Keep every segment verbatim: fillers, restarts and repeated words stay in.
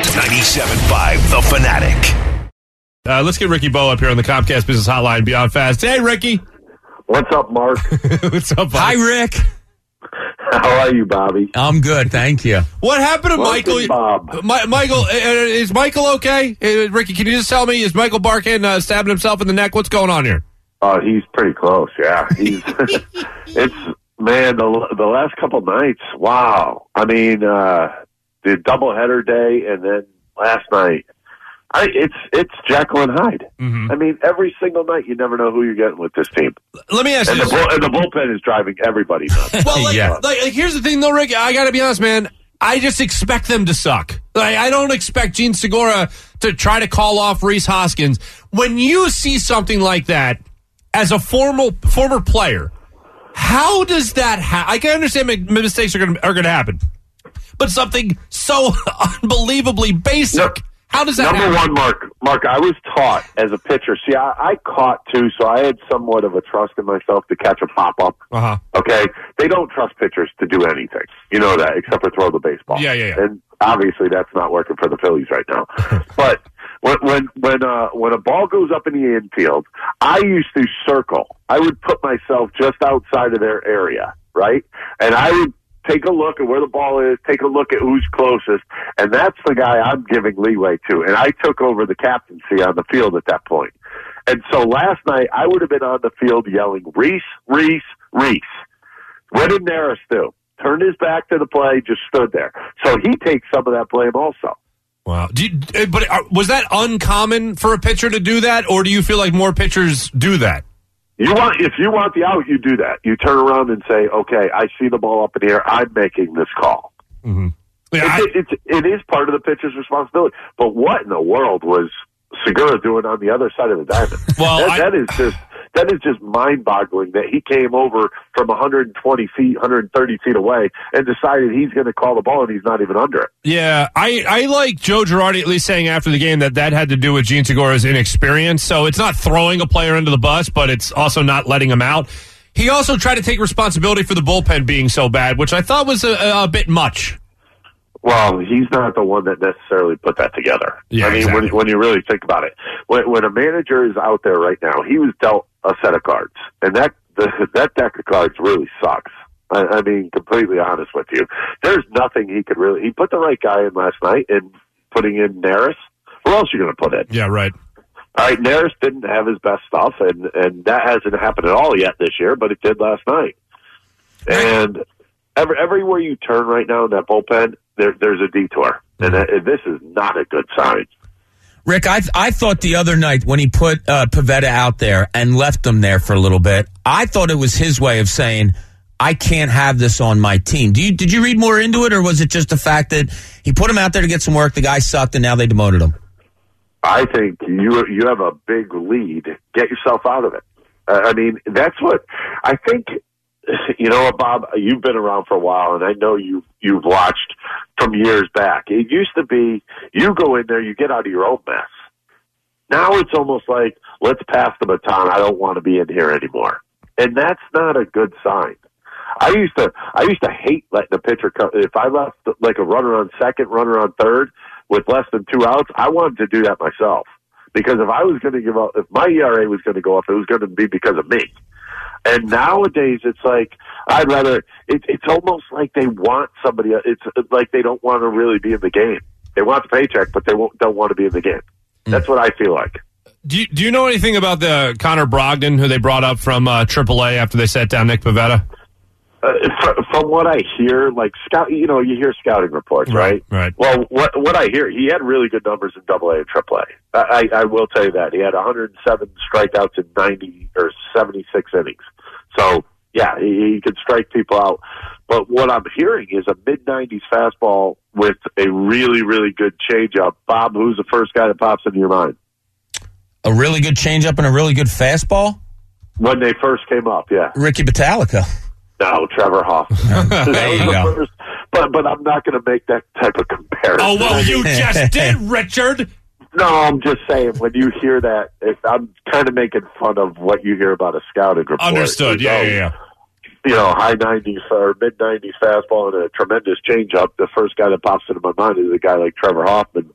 ninety-seven point five The Fanatic. Uh, let's get Ricky Bo up here on the Comcast Business Hotline Beyond Fast. Hey, Ricky. What's up, Mark? What's up, Bob? Hi, Rick. How are you, Bobby? I'm good, thank you. What happened to Welcome, Michael? Bob. My, Michael, uh, is Michael okay? Uh, Ricky, can you just tell me, is Michael Barkin uh, stabbing himself in the neck? What's going on here? Uh, he's pretty close, yeah. He's it's, man, the, the last couple nights, wow. I mean, uh, the doubleheader day and then last night, I, it's it's Jekyll and Hyde. Mm-hmm. I mean, every single night you never know who you're getting with this team. Let me ask and you the, this. bull, and the bullpen is driving everybody nuts. Well, like, Yeah. like, like, here's the thing, though, Rick. I got to be honest, man. I just expect them to suck. Like, I don't expect Gene Segura to try to call off Rhys Hoskins. When you see something like that as a formal former player, how does that happen? I can understand mistakes are going are going to happen, but something so unbelievably basic. No. How does that Number happen? one, Mark, Mark, I was taught as a pitcher. See, I, I caught, too, so I had somewhat of a trust in myself to catch a pop-up. Uh-huh. Okay? They don't trust pitchers to do anything. You know that, except for throw the baseball. Yeah, yeah, yeah. And obviously that's not working for the Phillies right now. But when when when, uh, when a ball goes up in the infield, I used to circle. I would put myself just outside of their area, right? And I would take a look at where the ball is, take a look at who's closest, and that's the guy I'm giving leeway to. And I took over the captaincy on the field at that point. And so last night, I would have been on the field yelling, Rhys, Rhys, Rhys. What did Neris do? Turned his back to the play, just stood there. So he takes some of that blame also. Wow. Do you, but uh, was that uncommon for a pitcher to do that, or do you feel like more pitchers do that? You want if you want the out, you do that. You turn around and say, "Okay, I see the ball up in the air. I'm making this call." Mm-hmm. Yeah, I, it, it, it, it is part of the pitcher's responsibility. But what in the world was Segura doing on the other side of the diamond? Well, that, I, that is just that is just mind-boggling. That he came over from one hundred twenty feet, one hundred thirty feet away, and decided he's going to call the ball, and he's not even under it. Yeah, I, I like Joe Girardi at least saying after the game that that had to do with Gene Segura's inexperience. So it's not throwing a player under the bus, but it's also not letting him out. He also tried to take responsibility for the bullpen being so bad, which I thought was a, a bit much. Well, he's not the one that necessarily put that together. Yeah, I mean, exactly. when, when you really think about it, when, when a manager is out there right now, he was dealt a set of cards, and that the, that deck of cards really sucks. I, I mean, completely honest with you, there's nothing he could really. He put the right guy in last night, and putting in Neris. Who else are you going to put in? Yeah, right. All right, Neris didn't have his best stuff, and and that hasn't happened at all yet this year, but it did last night. And every, everywhere you turn right now in that bullpen, there, there's a detour, and that, this is not a good sign. Rick, I I thought the other night when he put uh, Pivetta out there and left him there for a little bit, I thought it was his way of saying, I can't have this on my team. Do you Did you read more into it, or was it just the fact that he put him out there to get some work, the guy sucked, and now they demoted him? I think you you have a big lead. Get yourself out of it. Uh, I mean, that's what I think. You know what, Bob? You've been around for a while, and I know you you've watched from years back. It used to be you go in there, you get out of your own mess. Now it's almost like, let's pass the baton. I don't want to be in here anymore, and that's not a good sign. I used to I used to hate letting a pitcher come. If I left like a runner on second, runner on third with less than two outs, I wanted to do that myself, because if I was going to give up, if my E R A was going to go up, it was going to be because of me. And nowadays, it's like I'd rather. It, it's almost like they want somebody. It's like they don't want to really be in the game. They want the paycheck, but they won't, don't want to be in the game. That's what I feel like. Do you, do you know anything about the Connor Brogdon who they brought up from uh, triple A after they sat down Nick Pivetta? Uh, from, from what I hear, like scout, you know, you hear scouting reports, right? Right. right. Well, what what I hear, he had really good numbers in Double A and Triple A. I, I will tell you that he had one hundred seven strikeouts in ninety or seventy-six innings. So yeah, he, he could strike people out. But what I'm hearing is a mid nineties fastball with a really really good changeup. Bob, who's the first guy that pops into your mind? A really good changeup and a really good fastball? When they first came up, yeah. Ricky Battalica. No, Trevor Hoffman. There you go. First, but but I'm not going to make that type of comparison. Oh, well, you just did, Richard. No, I'm just saying, when you hear that, it, I'm kind of making fun of what you hear about a scouting report. Understood, yeah, yeah, yeah. You know, high nineties or mid nineties fastball and a tremendous changeup. The first guy that pops into my mind is a guy like Trevor Hoffman.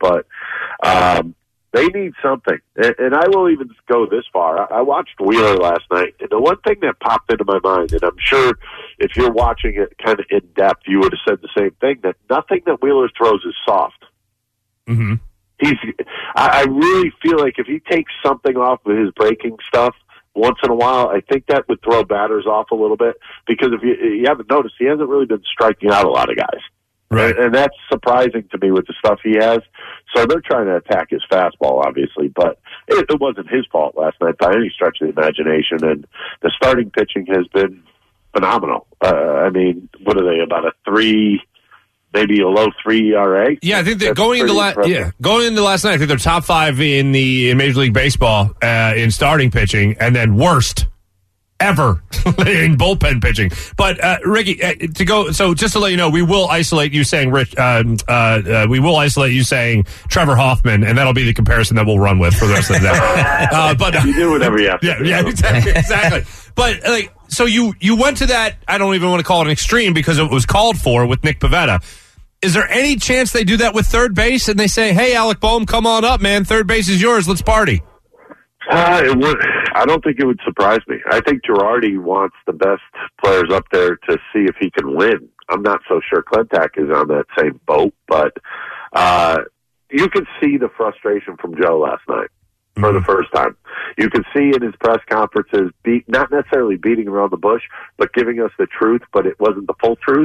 but um, they need something. And, and I will even go this far. I, I watched Wheeler last night, and the one thing that popped into my mind, and I'm sure if you're watching it kind of in depth, you would have said the same thing, that nothing that Wheeler throws is soft. Mm-hmm. He's. I, I really feel like if he takes something off of his breaking stuff once in a while, I think that would throw batters off a little bit, because if you, you haven't noticed, he hasn't really been striking out a lot of guys. Right. And, and that's surprising to me with the stuff he has. So they're trying to attack his fastball, obviously, but it, it wasn't his fault last night by any stretch of the imagination. And the starting pitching has been phenomenal. Uh, I mean, what are they, about a three, maybe a low three E R A? Yeah, I think that That's going into la- yeah, going into last night, I think they're top five in the in Major League Baseball uh, in starting pitching, and then worst ever in bullpen pitching. But uh, Ricky, uh, to go, so just to let you know, we will isolate you saying Rich. Uh, uh, uh, we will isolate you saying Trevor Hoffman, and that'll be the comparison that we'll run with for the rest of the day. uh, but uh, you do whatever you have to yeah, do. yeah, exactly, exactly. But like, so you you went to that. I don't even want to call it an extreme because it was called for with Nick Pivetta. Is there any chance they do that with third base and they say, "Hey, Alec Boehm, come on up, man. Third base is yours. Let's party." Uh, it would. I don't think it would surprise me. I think Girardi wants the best players up there to see if he can win. I'm not so sure Klentak is on that same boat, but uh, you could see the frustration from Joe last night for mm-hmm. the first time. You could see in his press conferences, beat, not necessarily beating around the bush, but giving us the truth, but it wasn't the full truth.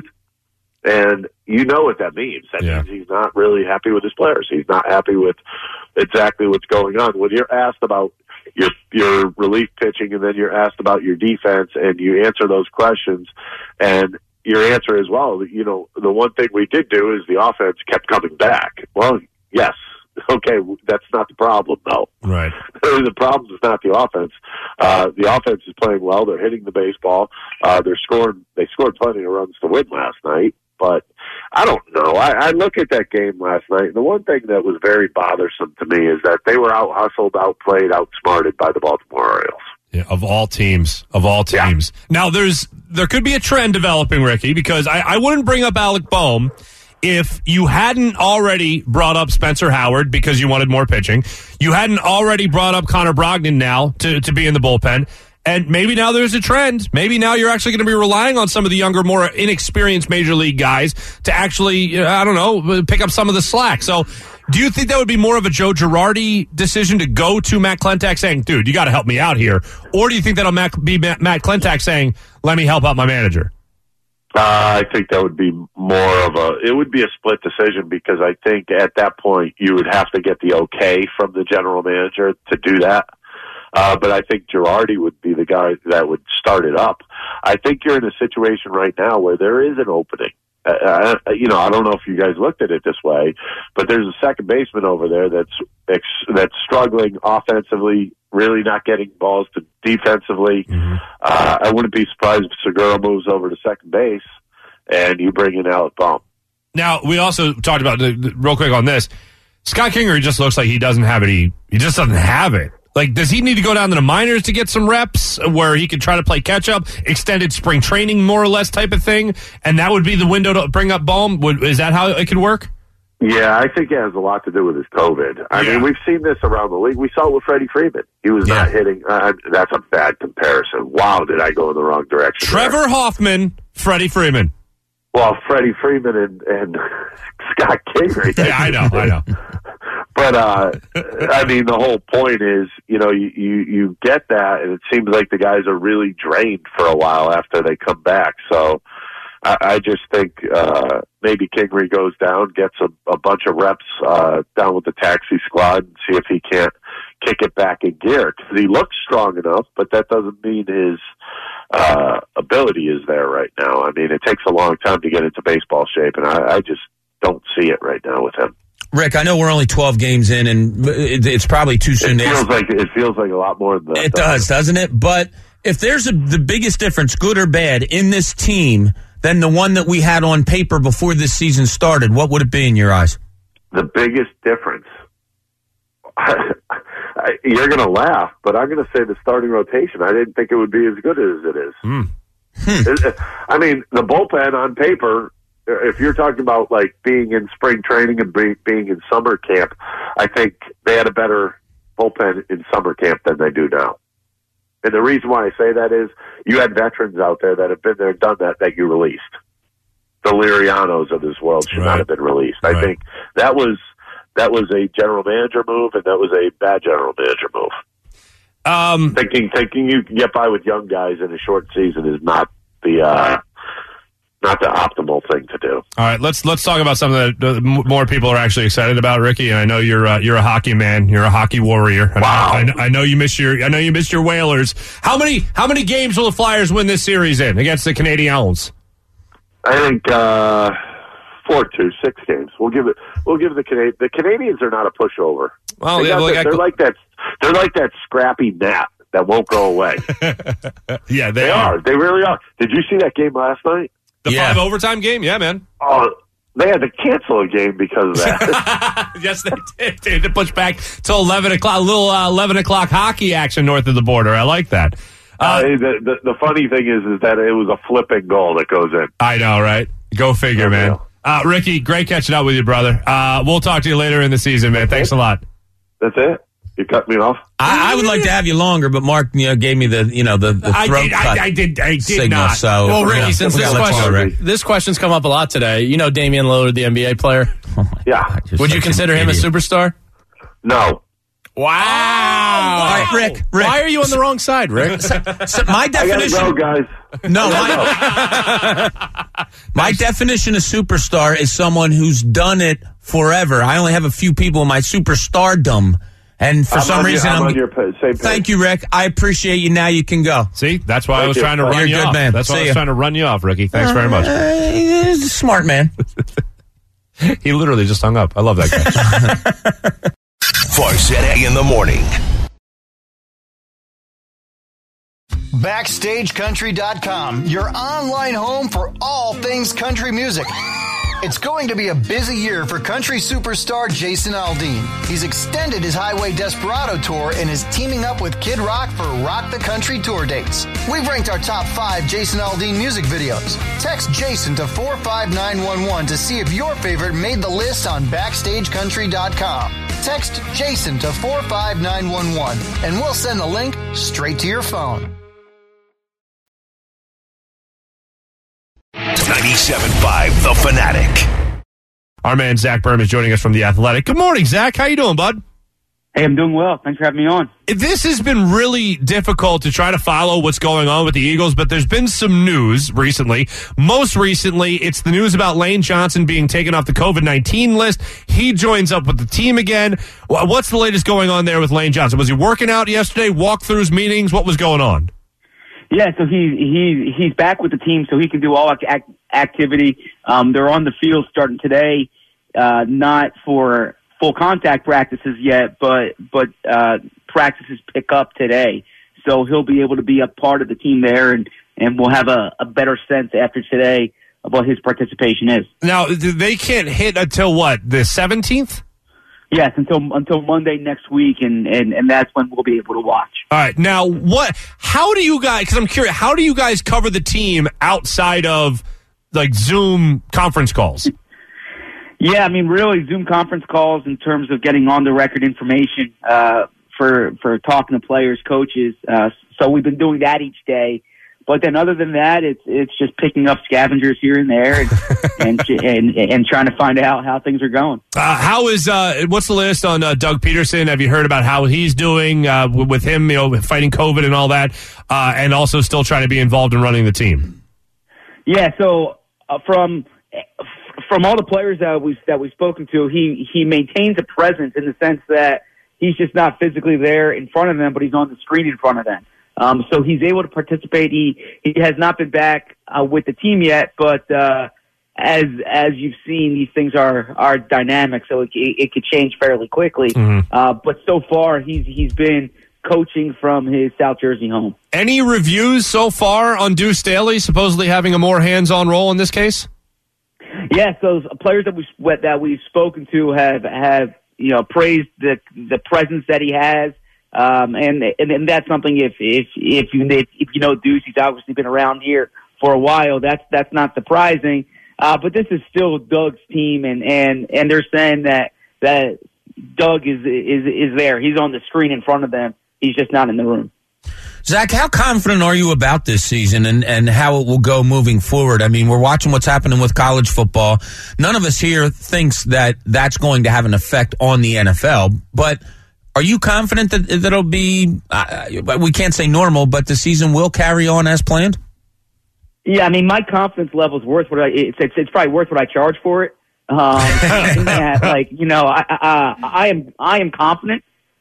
And you know what that means. That yeah. means he's not really happy with his players. He's not happy with exactly what's going on. When you're asked about your your relief pitching and then you're asked about your defense and you answer those questions and your answer is, well, you know, the one thing we did do is the offense kept coming back. Well, yes. Okay, that's not the problem, though. Right. The problem is not the offense. Uh, the offense is playing well. They're hitting the baseball. Uh, they're scoring. They scored plenty of runs to win last night. But I don't know. I, I look at that game last night, and the one thing that was very bothersome to me is that they were out hustled, outplayed, outsmarted by the Baltimore Orioles. Yeah, of all teams, of all teams. Yeah. Now, there's there could be a trend developing, Ricky, because I, I wouldn't bring up Alec Boehm if you hadn't already brought up Spencer Howard because you wanted more pitching. You hadn't already brought up Connor Brogdon now to, to be in the bullpen. And maybe now there's a trend. Maybe now you're actually going to be relying on some of the younger, more inexperienced major league guys to actually, I don't know, pick up some of the slack. So do you think that would be more of a Joe Girardi decision to go to Matt Klentak saying, dude, you got to help me out here? Or do you think that'll be Matt Klentak saying, let me help out my manager? Uh, I think that would be more of a, it would be a split decision because I think at that point you would have to get the okay from the general manager to do that. Uh, but I think Girardi would be the guy that would start it up. I think you're in a situation right now where there is an opening. Uh, you know, I don't know if you guys looked at it this way, but there's a second baseman over there that's that's struggling offensively, really not getting balls to defensively. Mm-hmm. Uh, I wouldn't be surprised if Segura moves over to second base and you bring in Alec Boehm. Now, we also talked about, real quick on this, Scott Kingery just looks like he doesn't have it. He, he just doesn't have it. Like, does he need to go down to the minors to get some reps where he could try to play catch-up, extended spring training more or less type of thing, and that would be the window to bring up Boehm? Would, is that how it could work? Yeah, I think it has a lot to do with his COVID. I yeah. mean, we've seen this around the league. We saw it with Freddie Freeman. He was yeah. not hitting. Uh, that's a bad comparison. Wow, did I go in the wrong direction? Trevor there. Hoffman, Freddie Freeman. Well, Freddie Freeman and, and Scott Kingery. Yeah, I know, I know. But, uh, I mean, the whole point is, you know, you, you, you get that, and it seems like the guys are really drained for a while after they come back. So I, I just think uh, maybe Kingery goes down, gets a, a bunch of reps uh, down with the taxi squad, and see if he can't kick it back in gear. Because he looks strong enough, but that doesn't mean his uh, ability is there right now. I mean, it takes a long time to get into baseball shape, and I, I just don't see it right now with him. Rick, I know we're only twelve games in, and it's probably too soon. It feels like it feels like a lot more than that. It does, doesn't it? But if there's a, the biggest difference, good or bad, in this team than the one that we had on paper before this season started, what would it be in your eyes? The biggest difference. You're going to laugh, but I'm going to say the starting rotation. I didn't think it would be as good as it is. Mm. Hmm. I mean, the bullpen on paper if you're talking about like being in spring training and being, being in summer camp, I think they had a better bullpen in summer camp than they do now. And the reason why I say that is you had veterans out there that have been there, done that, that you released. The Lirianos of this world should Right. not have been released. Right. I think that was that was a general manager move, and that was a bad general manager move. Um, Thinking thinking you can get by with young guys in a short season is not the uh, not the optimal thing to do. all right, let's let's talk about something that uh, m- more people are actually excited about, Ricky. And I know you're uh, you're a hockey man, you're a hockey warrior. And Wow. I, I, know- I know you miss your I know you missed your Whalers. How many how many games will the Flyers win this series in against the Canadiens? I think uh, four two six games. We'll give it. We'll give the Canadians. The Canadians are not a pushover. Well, They yeah, got look, that- I- they're like that. They're like that scrappy gnat that won't go away. Yeah, they, They are. They really are. Did you see that game last night? The Yeah. five overtime game, yeah, man. Oh, they had to cancel a game because of that. Yes, they did. They had to push back till eleven o'clock. A little uh, eleven o'clock hockey action north of the border. I like that. uh, Uh, the, the the funny thing is, is that it was a flipping goal that goes in. I know, right? Go figure, man. Unreal. Uh, Ricky, great catching up with you, brother. Uh, we'll talk to you later in the season, man. Thanks a lot. That's it. You cut me off. I, I would like to have you longer, but Mark, you know, gave me the, you know, the, the I throat did, cut I, I did. I did signal. not. So, Well, Ricky, yeah, since we this gotta let you question, know, Rick. this question's come up a lot today. You know Damian Lillard, the N B A player. Yeah. Just Would you such an consider him a idiot. superstar? No. Wow. All right, Rick, Rick. Why are you on the wrong side, Rick? So my I gotta definition, go, guys. no, my, my definition of superstar is someone who's done it forever. I only have a few people in my superstardom, and for I'm some on your- reason, I'm I'm. on your pa- same page. Thank you, Rick. I appreciate you. Now you can go. See, that's why I Thank was you. trying to run You're you a good off. man. That's why See I was ya. trying to run you off, Ricky. Thanks very much. Uh, he's a smart man. He literally just hung up. I love that guy. Farzetta in the morning. Backstage Country dot com, your online home for all things country music. It's going to be a busy year for country superstar Jason Aldean. He's extended his Highway Desperado tour and is teaming up with Kid Rock for Rock the Country tour dates. We've ranked our top five Jason Aldean music videos. Text Jason to four five nine one one to see if your favorite made the list on Backstage Country dot com. Text Jason to four five nine one one and we'll send the link straight to your phone. ninety-seven point five The Fanatic. Our man Zach Berm is joining us from The Athletic. Good morning, Zach. How you doing, bud? Hey, I'm doing well. Thanks for having me on. This has been really difficult to try to follow what's going on with the Eagles, but there's been some news recently. Most recently, it's the news about Lane Johnson being taken off the COVID nineteen list. He joins up with the team again. What's the latest going on there with Lane Johnson? Was he working out yesterday, walkthroughs, meetings? What was going on? Yeah, so he he he's back with the team, so he can do all act- activity. Um, they're on the field starting today, uh, not for full contact practices yet, but but uh, practices pick up today. So he'll be able to be a part of the team there, and, and we'll have a, a better sense after today of what his participation is. Now, they can't hit until what, the seventeenth? Yes, until until Monday next week, and, and, and that's when we'll be able to watch. All right. Now, what? How do you guys? Because I'm curious. How do you guys cover the team outside of like Zoom conference calls? Yeah, I mean, really, Zoom conference calls in terms of getting on the record information uh, for for talking to players, coaches. Uh, so we've been doing that each day. But then, other than that, it's it's just picking up scavengers here and there, and and, and and trying to find out how things are going. Uh, how is uh, what's the latest on uh, Doug Peterson? Have you heard about how he's doing uh, with him? You know, fighting COVID and all that, uh, and also still trying to be involved in running the team. Yeah. So uh, from from all the players that we that we've spoken to, he he maintains a presence in the sense that he's just not physically there in front of them, but he's on the screen in front of them. Um, so he's able to participate. He he has not been back uh, with the team yet, but uh, as as you've seen, these things are are dynamic, so it it could change fairly quickly. Mm-hmm. Uh, but so far, he's he's been coaching from his South Jersey home. Any reviews so far on Deuce Staley supposedly having a more hands-on role in this case? Yes, those players that we that we've spoken to have have you know praised the the presence that he has. Um, and, and and that's something. If if if you if you know Deuce, he's obviously been around here for a while. That's that's not surprising. Uh, but this is still Doug's team, and, and, and they're saying that that Doug is is is there. He's on the screen in front of them. He's just not in the room. Zach, how confident are you about this season and, and how it will go moving forward? I mean, we're watching what's happening with college football. None of us here thinks that that's going to have an effect on the N F L, but are you confident that that it'll be, uh, we can't say normal, but the season will carry on as planned? Yeah, I mean, my confidence level is worth what I, it's, it's, it's probably worth what I charge for it. Um, that, like, you know, I, I, I am, I am confident,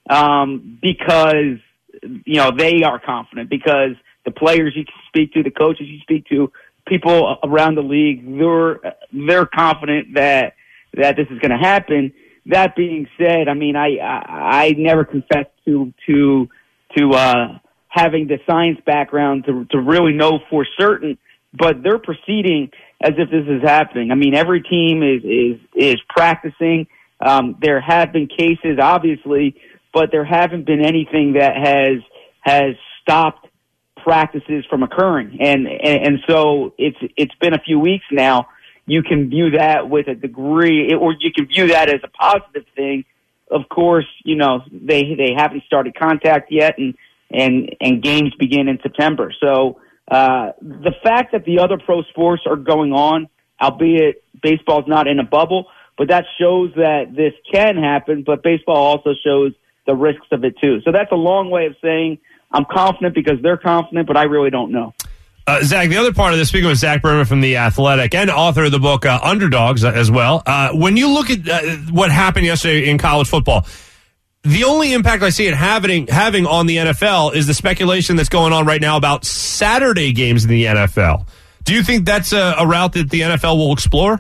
um, because, you know, they are confident, because the players you speak to, the coaches you speak to, people around the league, they're, they're confident that, that this is going to happen. That being said, I mean, I, I, I never confessed to, to, to, uh, having the science background to, to really know for certain, but they're proceeding as if this is happening. I mean, every team is, is, is practicing. Um, there have been cases, obviously, but there haven't been anything that has, has stopped practices from occurring. And, and, and so it's, it's been a few weeks now. You can view that with a degree, or you can view that as a positive thing. Of course, you know, they, they haven't started contact yet, and, and, and games begin in September. So, Uh, the fact that the other pro sports are going on, albeit baseball's not in a bubble, but that shows that this can happen, but baseball also shows the risks of it too. So that's a long way of saying I'm confident because they're confident, but I really don't know. Uh, Zach, the other part of this, speaking with Zach Berman from The Athletic and author of the book uh, Underdogs uh, as well, uh, when you look at uh, what happened yesterday in college football, the only impact I see it having having on the N F L is the speculation that's going on right now about Saturday games in the N F L. Do you think that's a, a route that the N F L will explore?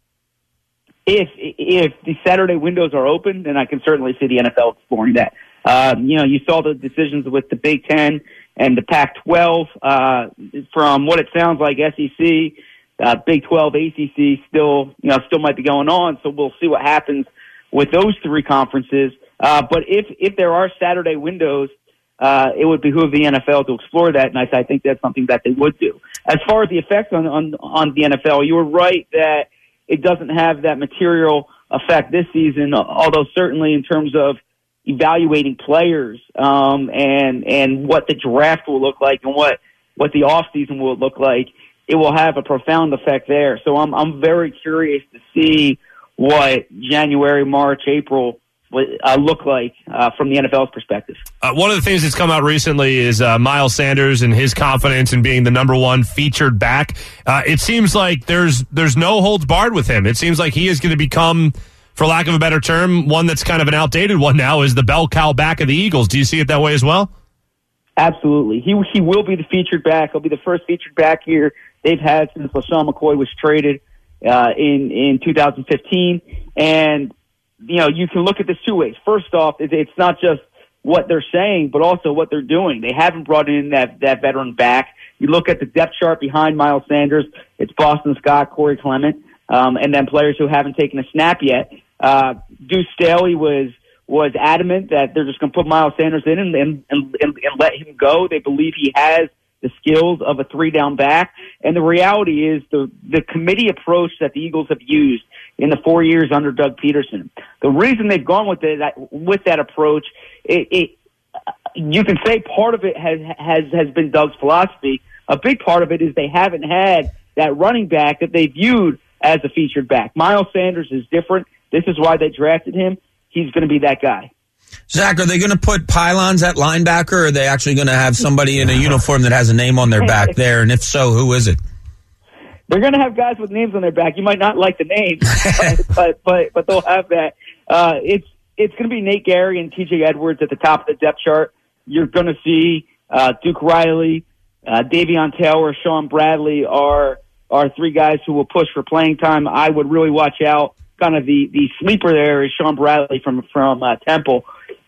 If if the Saturday windows are open, then I can certainly see the N F L exploring that. Um, you know, you saw the decisions with the Big Ten and the Pac twelve. Uh, from what it sounds like, S E C, uh, Big twelve, A C C still, you know, still might be going on. So we'll see what happens with those three conferences. Uh, but if, if there are Saturday windows, uh, it would behoove the N F L to explore that, and I, I think that's something that they would do. As far as the effects on, on, on the N F L, you were right that it doesn't have that material effect this season, although certainly in terms of evaluating players, um, and, and what the draft will look like and what, what the offseason will look like, it will have a profound effect there. So I'm, I'm very curious to see what January, March, April Uh, look like uh, from the N F L's perspective. Uh, one of the things that's come out recently is uh, Miles Sanders and his confidence in being the number one featured back. Uh, it seems like there's there's no holds barred with him. It seems like he is going to become, for lack of a better term, one that's kind of an outdated one now, is the bell cow back of the Eagles. Do you see it that way as well? Absolutely. He he will be the featured back. He'll be the first featured back here they've had since LaShawn McCoy was traded uh, in, in two thousand fifteen. And you know, you can look at this two ways. First off, it's not just what they're saying, but also what they're doing. They haven't brought in that, that veteran back. You look at the depth chart behind Miles Sanders, it's Boston Scott, Corey Clement, um, and then players who haven't taken a snap yet. Uh, Deuce Staley was, was adamant that they're just going to put Miles Sanders in and, and, and, and let him go. They believe he has the skills of a three-down back. And the reality is the, the committee approach that the Eagles have used in the four years under Doug Peterson, the reason they've gone with it, that, with that approach, it, it, you can say part of it has, has, has been Doug's philosophy. A big part of it is they haven't had that running back that they viewed as a featured back. Miles Sanders is different. This is why they drafted him. He's going to be that guy. Zach, are they going to put pylons at linebacker, or are they actually going to have somebody in a uniform that has a name on their back there? And if so, who is it? They're going to have guys with names on their back. You might not like the names, but, but but they'll have that. Uh, it's it's going to be Nate Gary and T J Edwards at the top of the depth chart. You're going to see uh, Duke Riley, uh, Davion Taylor, Sean Bradley are are three guys who will push for playing time. I would really watch out. Kind of the, the sleeper there is Sean Bradley from from uh, Temple.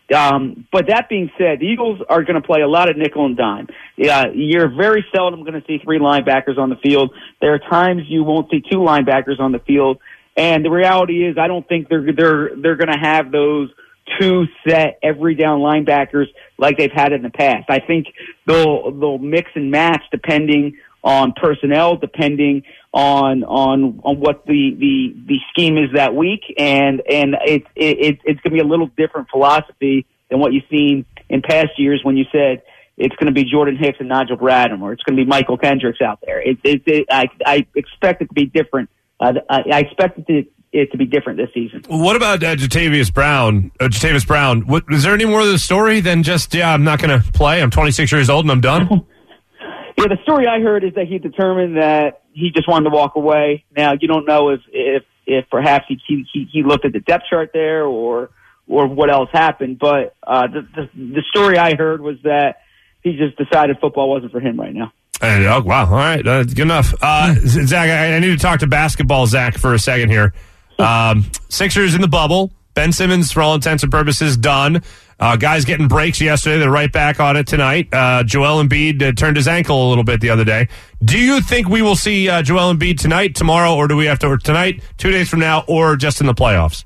Um, but that being said, the Eagles are going to play a lot of nickel and dime. Uh, you're very seldom going to see three linebackers on the field. There are times you won't see two linebackers on the field. And the reality is, I don't think they're they're they're going to have those two set every down linebackers like they've had in the past. I think they'll they'll mix and match depending on personnel, depending on on on what the the, the scheme is that week, and and it, it it's going to be a little different philosophy than what you've seen in past years when you said it's going to be Jordan Hicks and Nigel Bradham, or it's going to be Michael Kendricks out there. It, it, it, I, I expect it to be different. Uh, I, I expect it to, it to be different this season. What about uh, Jatavius Brown? Uh, Jatavius Brown. What, is there any more to the story than just, yeah, I'm not going to play. I'm twenty-six years old and I'm done? Yeah, the story I heard is that he determined that he just wanted to walk away. Now, you don't know if if, if perhaps he, he he looked at the depth chart there or or what else happened. But uh, the, the the story I heard was that he just decided football wasn't for him right now. And, oh, wow. All right. Uh, good enough. Uh, Zach, I, I need to talk to basketball, Zach, for a second here. Um, Sixers in the bubble. Ben Simmons, for all intents and purposes, done. Uh, guys getting breaks yesterday. They're right back on it tonight. Uh, Joel Embiid uh, turned his ankle a little bit the other day. Do you think we will see uh, Joel Embiid tonight, tomorrow, or do we have to, or tonight, two days from now, or just in the playoffs?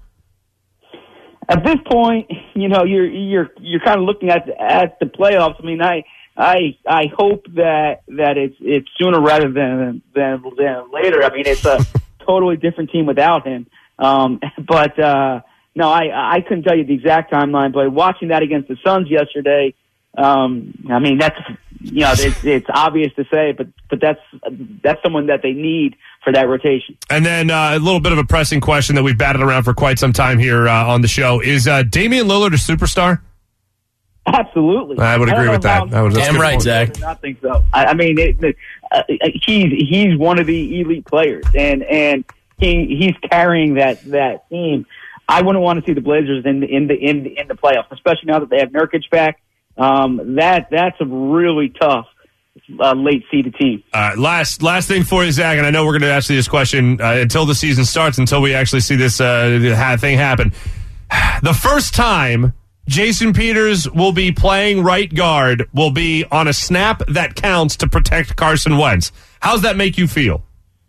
At this point, you know, you're you're you're kind of looking at the, at the playoffs. I mean, I I I hope that that it's it's sooner rather than than, than later. I mean, it's a totally different team without him. Um, but uh, no, I I couldn't tell you the exact timeline. But watching that against the Suns yesterday, um, I mean, that's you know, it's it's obvious to say, but but that's that's someone that they need for that rotation. And then uh, a little bit of a pressing question that we've batted around for quite some time here uh, on the show. Is uh, Damian Lillard a superstar? Absolutely. I would agree I with that. I would, Damn right, point. Zach. I think so. I, I mean, it, it, uh, he's he's one of the elite players, and and he he's carrying that that team. I wouldn't want to see the Blazers in the in the in the, in the playoffs, especially now that they have Nurkic back. Um, that that's a really tough uh, late seeded team. Uh, last last thing for you, Zach, and I know we're going to ask you this question uh, until the season starts, until we actually see this uh, thing happen. The first time Jason Peters will be playing right guard will be on a snap that counts to protect Carson Wentz. How's that make you feel?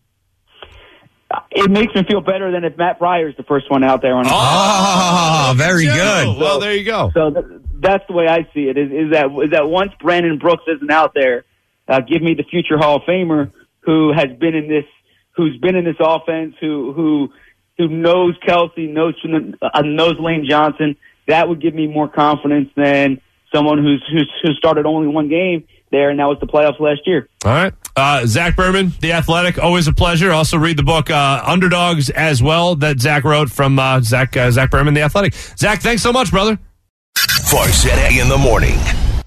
It makes me feel better than if Matt Pryor's the first one out there. On oh, very good. So, well, there you go. So th- that's the way I see it. Is, is that is that once Brandon Brooks isn't out there, uh, give me the future Hall of Famer who has been in this, who's been in this offense, who who who knows Kelsey, knows uh, knows Lane Johnson. That would give me more confidence than someone who's who's who started only one game there, and that was the playoffs last year. All right. Uh, Zach Berman, The Athletic, always a pleasure. Also read the book uh, Underdogs as well that Zach wrote from uh, Zach uh, Zach Berman, The Athletic. Zach, thanks so much, brother. Farzetta in the morning.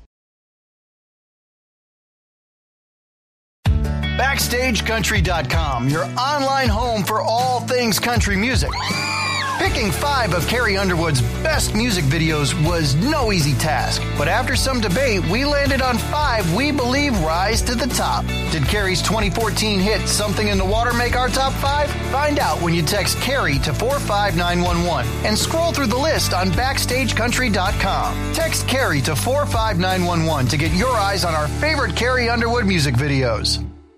Backstage Country dot com, your online home for all things country music. Picking five of Carrie Underwood's best music videos was no easy task, but after some debate, we landed on five we believe rise to the top. Did Carrie's twenty fourteen hit Something in the Water make our top five? Find out when you text Carrie to four five nine one one and scroll through the list on Backstage Country dot com. Text Carrie to four five nine one one to get your eyes on our favorite Carrie Underwood music videos.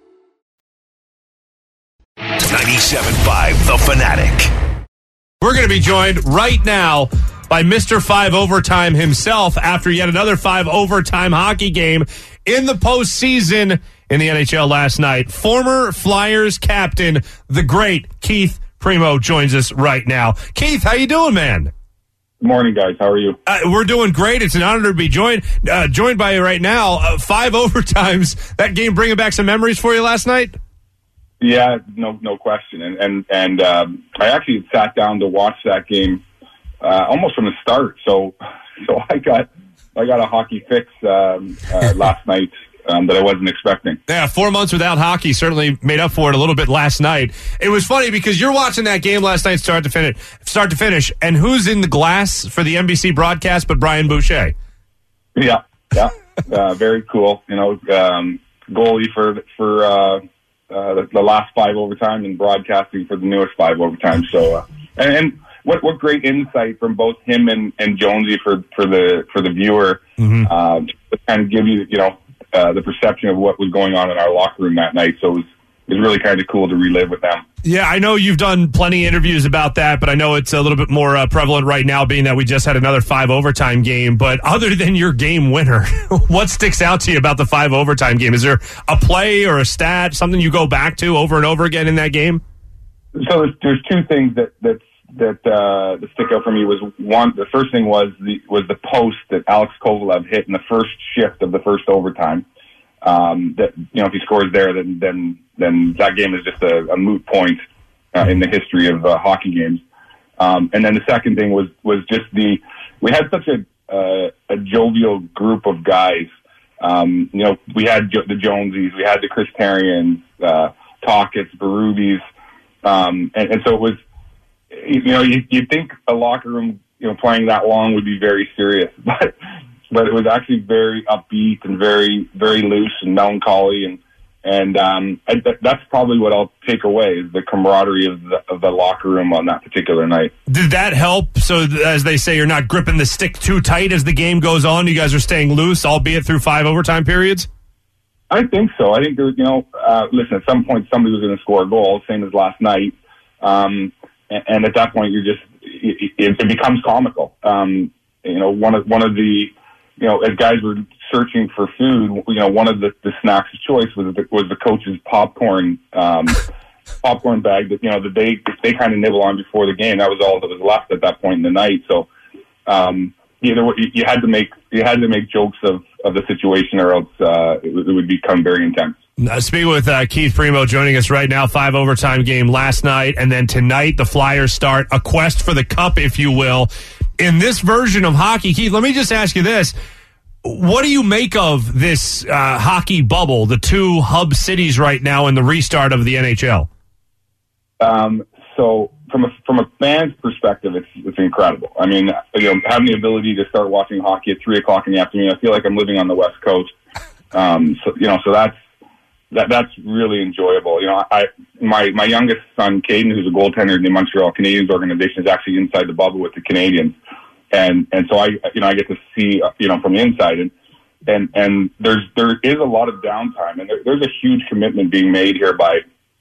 ninety-seven point five The Fanatic. We're going to be joined right now by Mister Five Overtime himself after yet another five overtime hockey game in the postseason in the N H L last night. Former Flyers captain, the great Keith Primo, joins us right now. Keith, how you doing, man? Good morning, guys. How are you? Uh, we're doing great. It's an honor to be joined uh, joined by you right now. Uh, five overtimes. That game bringing back some memories for you last night? Yeah, no, no question. And and and um, I actually sat down to watch that game uh, almost from the start. So, so I got I got a hockey fix um, uh, last night um, that I wasn't expecting. Yeah, four months without hockey certainly made up for it a little bit last night. It was funny because you're watching that game last night, start to finish, start to finish, and who's in the glass for the N B C broadcast but Brian Boucher? Yeah, yeah, uh, very cool. You know, um, goalie for for. Uh, Uh, the, the last five overtime and broadcasting for the newest five overtime. So, uh, and, and what what great insight from both him and, and Jonesy for, for the for the viewer mm-hmm. uh, to kind of give you you know uh, the perception of what was going on in our locker room that night. So it was is really kind of cool to relive with them. Yeah, I know you've done plenty of interviews about that, but I know it's a little bit more uh, prevalent right now, being that we just had another five overtime game. But other than your game winner, what sticks out to you about the five overtime game? Is there a play or a stat, something you go back to over and over again in that game? So there's, there's two things that that that, uh, that stick out for me. Was one, the first thing was the was the post that Alex Kovalev hit in the first shift of the first overtime. Um, that you know, if he scores there, then then then that game is just a, a moot point uh, in the history of uh, hockey games. Um, and then the second thing was was just the we had such a uh, a jovial group of guys. Um, you know, we had jo- the Jonesies, we had the Chris Tarians, uh, Talkett's, Berubis, um, and, and so it was. You know, you you think a locker room, you know, playing that long would be very serious, but. But it was actually very upbeat and very, very loose and melancholy, and and um, I, that's probably what I'll take away is the camaraderie of the, of the locker room on that particular night. Did that help? So, as they say, you're not gripping the stick too tight as the game goes on. You guys are staying loose, albeit through five overtime periods. I think so. I think there, you know, uh, listen. At some point, somebody was going to score a goal, same as last night, um, and, and at that point, you're just it, it, it becomes comical. Um, you know, one of one of the You know, as guys were searching for food, you know, one of the, the snacks of choice was the, was the coach's popcorn um, popcorn bag that you know that they they kind of nibble on before the game. That was all that was left at that point in the night. So, um, you know, you had to make you had to make jokes of, of the situation, or else uh, it, it would become very intense. Uh, speaking with uh, Keith Primeau joining us right now, five overtime game last night, and then tonight the Flyers start a quest for the cup, if you will. In this version of hockey, Keith, let me just ask you this. What do you make of this uh, hockey bubble, the two hub cities right now in the restart of the N H L? Um, so from a, from a fan's perspective, it's, it's incredible. I mean, you know, having the ability to start watching hockey at three o'clock in the afternoon, I feel like I'm living on the West Coast. Um, so, you know, so that's, that, that's really enjoyable. You know, I, my, my youngest son, Caden, who's a goaltender in the Montreal Canadiens organization, is actually inside the bubble with the Canadiens. And, and so I, you know, I get to see, you know, from the inside, and, and, and there's, there is a lot of downtime, and there, there's a huge commitment being made here by,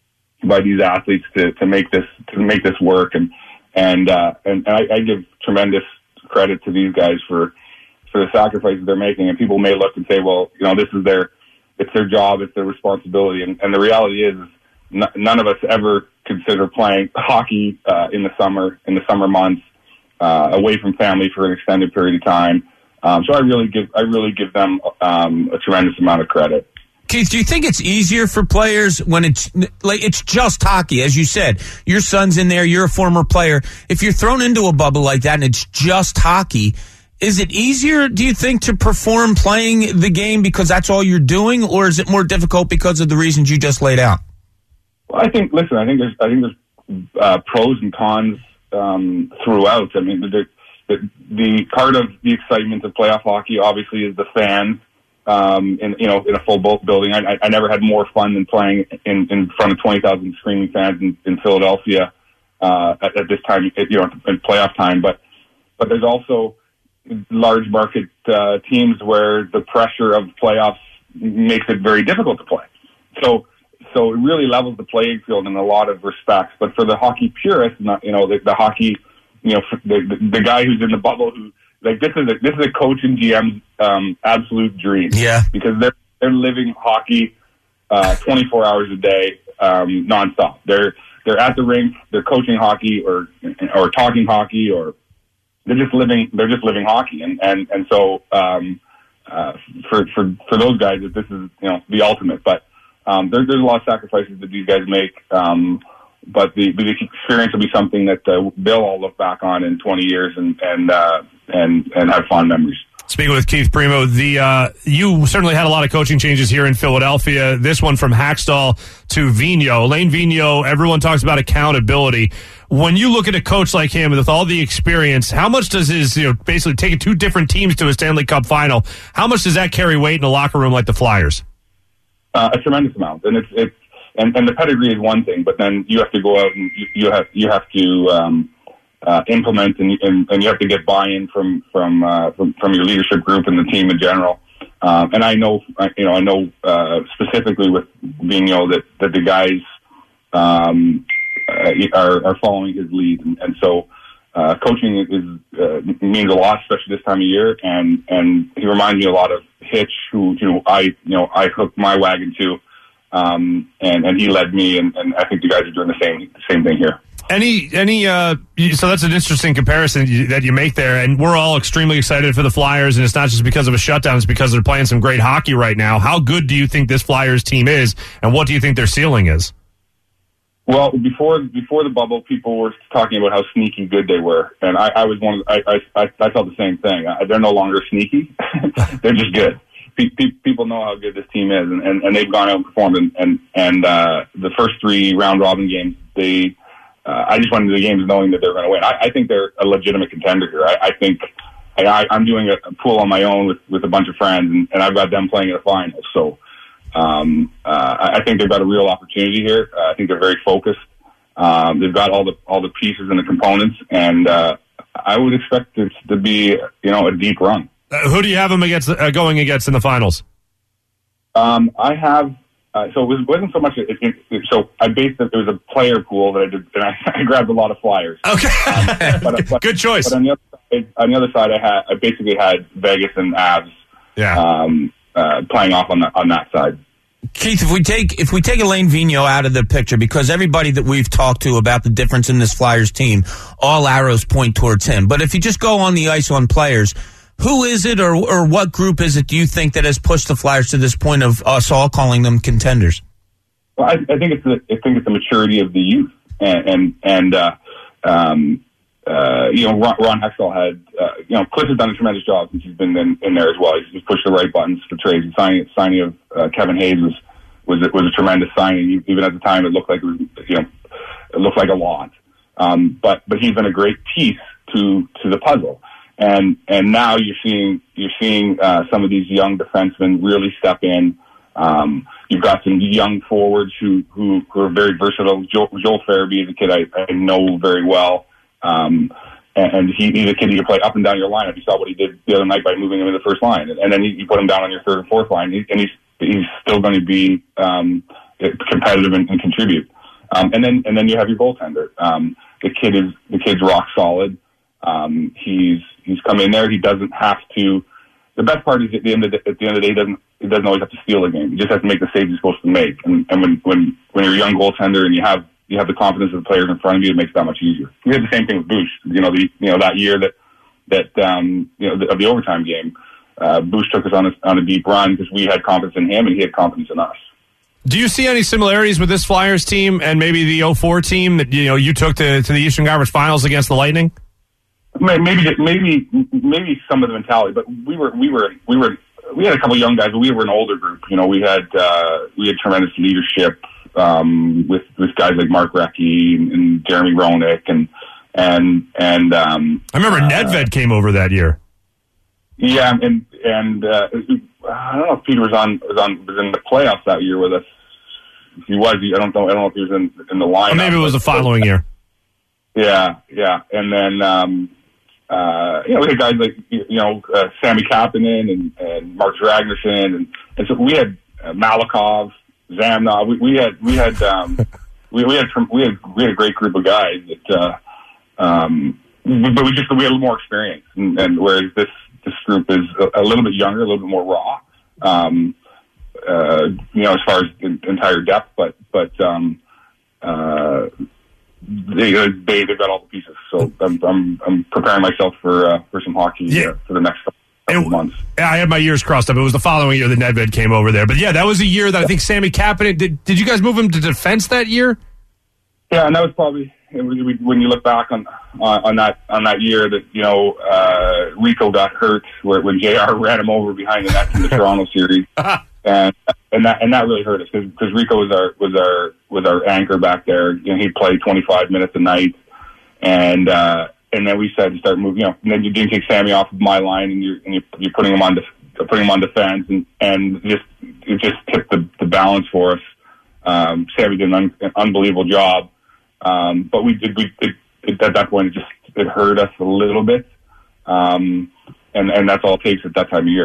by these athletes to, to make this, to make this work. And, and, uh, and, and I, I give tremendous credit to these guys for, for the sacrifices they're making. And people may look and say, well, you know, this is their, it's their job, it's their responsibility. And, and the reality is, n- none of us ever consider playing hockey, uh, in the summer, in the summer months. Uh, away from family for an extended period of time. Um, so I really give I really give them um, a tremendous amount of credit. Keith, do you think it's easier for players when it's like it's just hockey? As you said, your son's in there, you're a former player. If you're thrown into a bubble like that and it's just hockey, is it easier, do you think, to perform playing the game because that's all you're doing, or is it more difficult because of the reasons you just laid out? Well, I think, listen, I think there's I think there's uh, pros and cons Um, throughout. I mean, the, the the part of the excitement of playoff hockey obviously is the fans. Um, in you know, in a full building, I, I never had more fun than playing in, in front of twenty thousand screaming fans in, in Philadelphia uh, at, at this time, you know, in playoff time. But but there's also large market uh, teams where the pressure of playoffs makes it very difficult to play. So. So it really levels the playing field in a lot of respects. But for the hockey purists, not, you know, the, the hockey, you know, the, the, the guy who's in the bubble, who like this is a, this is a coach and G M's um, absolute dream. Yeah, because they're they're living hockey uh, twenty-four hours a day, um, nonstop. They're they're at the rink, they're coaching hockey or or talking hockey, or they're just living they're just living hockey. And and and so um, uh, for for for those guys, this is you know the ultimate. But Um, there, there's a lot of sacrifices that these guys make, um, but the, the experience will be something that uh, they'll all look back on in twenty years and and uh, and and have fond memories. Speaking with Keith Primeau, the uh, you certainly had a lot of coaching changes here in Philadelphia. This one from Hackstall to Vigneault. Alain Vigneault, everyone talks about accountability. When you look at a coach like him with all the experience, how much does his, you know, basically taking two different teams to a Stanley Cup final, how much does that carry weight in a locker room like the Flyers? Uh, a tremendous amount. And it's, it's, and, and the pedigree is one thing, but then you have to go out and you, you have, you have to, um, uh, implement and, and, and you have to get buy-in from, from, uh, from, from your leadership group and the team in general. Um, and I know, you know, I know uh, specifically with Vigneault that, that the guys um, uh, are, are following his lead, and, and so uh, coaching is uh, means a lot, especially this time of year. And and he reminds me a lot of Hitch, who you know I you know I hooked my wagon to, um, and and he led me, and, and I think the guys are doing the same same thing here. Any, any, uh, so that's an interesting comparison that you make there, and we're all extremely excited for the Flyers, and it's not just because of a shutdown, it's because they're playing some great hockey right now. How good do you think this Flyers team is, and what do you think their ceiling is? Well, before before the bubble, people were talking about how sneaky good they were, and I, I was one of, I, I, I felt the same thing. They're no longer sneaky. They're just good. People know how good this team is, and, and, and they've gone out and performed, and, and, and uh, the first three round-robin games, they... Uh, I just went into the games knowing that they're going to win. I, I think they're a legitimate contender here. I, I think I, I'm doing a, a pool on my own with, with a bunch of friends, and, and I've got them playing in the finals. So um, uh, I think they've got a real opportunity here. Uh, I think they're very focused. Um, they've got all the all the pieces and the components, and uh, I would expect it to be you know a deep run. Uh, who do you have them against uh, going against in the finals? Um, I have. Uh, so it was, wasn't so much. It, it, it, so I based it. It was a player pool that I did, and I, I grabbed a lot of Flyers. Okay, um, but, but, good choice. But on the other side, on the other side, I had I basically had Vegas and Avs. Yeah. Um, uh, playing off on that on that side. Keith, if we take if we take Alain Vigneault out of the picture, because everybody that we've talked to about the difference in this Flyers team, all arrows point towards him. But if you just go on the ice on players, who is it, or or what group is it, do you think, that has pushed the Flyers to this point of us all calling them contenders? Well, I, I think it's the I think it's the maturity of the youth, and and, and uh, um, uh, you know, Ron, Ron Hextall had uh, you know, Cliff has done a tremendous job since he's been in, in there as well. He's, he's pushed the right buttons for trades. The signing signing of uh, Kevin Hayes was was was a tremendous signing. Even at the time, it looked like it was you know it looked like a lot, um, but but he's been a great piece to to the puzzle. And and now you're seeing you're seeing uh, some of these young defensemen really step in. Um, you've got some young forwards who who, who are very versatile. Joel, Joel Farabee is a kid I, I know very well, um, and, and he, he's a kid you can play up and down your lineup. You saw what he did the other night by moving him in the first line, and, and then you, you put him down on your third and fourth line, and he's he's still going to be um, competitive and, and contribute. Um, and then and then you have your goaltender. Um, the kid is the kid's rock solid. Um, he's he's come in there. He doesn't have to. The best part is at the end of the, at the end of the day, he doesn't he doesn't always have to steal a game. He just has to make the saves he's supposed to make. And, and when when when you're a young goaltender and you have you have the confidence of the players in front of you, it makes it that much easier. We had the same thing with Bush. You know the you know that year that that um, you know the, of the overtime game, uh, Bush took us on a on a deep run because we had confidence in him and he had confidence in us. Do you see any similarities with this Flyers team and maybe the oh four team that you know you took to to the Eastern Conference Finals against the Lightning? Maybe, maybe, maybe some of the mentality, but we were, we were, we were, we had a couple of young guys, but we were an older group. You know, we had, uh, we had tremendous leadership, um, with, with guys like Mark Recchi and, and Jeremy Roenick and, and, and, um, I remember uh, Nedved came over that year. Yeah. And, and, uh, I don't know if Peter was on, was on, was in the playoffs that year with us. If he was, I don't know, I don't know if he was in, in the lineup. Or maybe it was the following year. Yeah. Yeah. And then, um, Uh, you know, we had guys like, you know, uh, Sammy Kapanen and, and Mark Ragnarsson. And, and so we had uh, Malikov, Zamnov. We, we had, we had, um, we, we had, we had, we had a great group of guys that, uh, um, but we just, we had a little more experience. And, and whereas this, this group is a, a little bit younger, a little bit more raw, um, uh, you know, as far as the entire depth, but, but, um, uh, They, they they've got all the pieces, so I'm I'm, I'm preparing myself for uh, for some hockey yeah. uh, for the next couple of months. Yeah, I had my years crossed up. It was the following year that Nedved came over there, but yeah, that was a year that I think Sammy Kapanen did. Did you guys move him to defense that year? Yeah, and that was probably when you look back on on, on that on that year that you know uh, Rico got hurt where when J R ran him over behind the net in the Toronto series. And and that and that really hurt us because Rico was our was our was our anchor back there. You know, he'd play twenty-five minutes a night, and uh, and then we decided to start moving. You know, and then you didn't take Sammy off of my line, and you're and you're, you're putting him on def- putting him on defense, and and just it just tipped the, the balance for us. Um, Sammy did an, un- an unbelievable job, um, but we did we it, it, at that point it just it hurt us a little bit, um, and and that's all it takes at that time of year.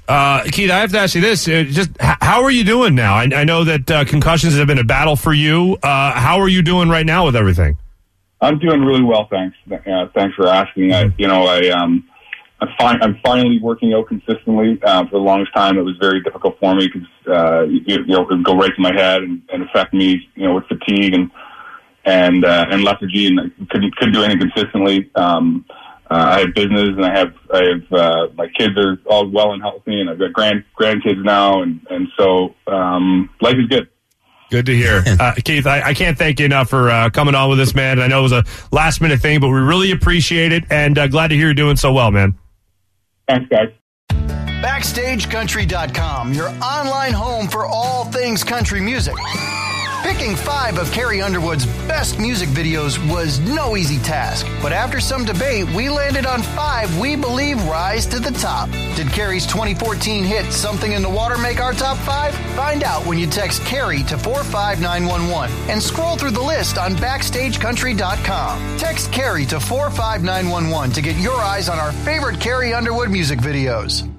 Uh, Keith, I have to ask you this. Uh, just h- how are you doing now? I, I know that uh, concussions have been a battle for you. Uh, how are you doing right now with everything? I'm doing really well, thanks. Uh, thanks for asking. I, you know, I, um, I'm, fi- I'm finally working out consistently. Uh, for the longest time, it was very difficult for me because uh, you, you know, it would go right to my head and, and affect me, you know, with fatigue and and uh, and lethargy, and I couldn't couldn't do anything consistently. Um, uh, I have business, and I have I have uh, my kids are all well and healthy, and I've got grand grandkids now, and and so um, life is good. Good to hear. Uh, Keith, I, I can't thank you enough for uh, coming on with us, man. I know it was a last-minute thing, but we really appreciate it, and uh, glad to hear you're doing so well, man. Thanks, guys. Backstage Country dot com, your online home for all things country music. Picking five of Carrie Underwood's best music videos was no easy task, but after some debate, we landed on five we believe rise to the top. Did Carrie's twenty fourteen hit Something in the Water make our top five? Find out when you text Carrie to four five nine one one and scroll through the list on Backstage Country dot com. Text Carrie to four five nine one one to get your eyes on our favorite Carrie Underwood music videos.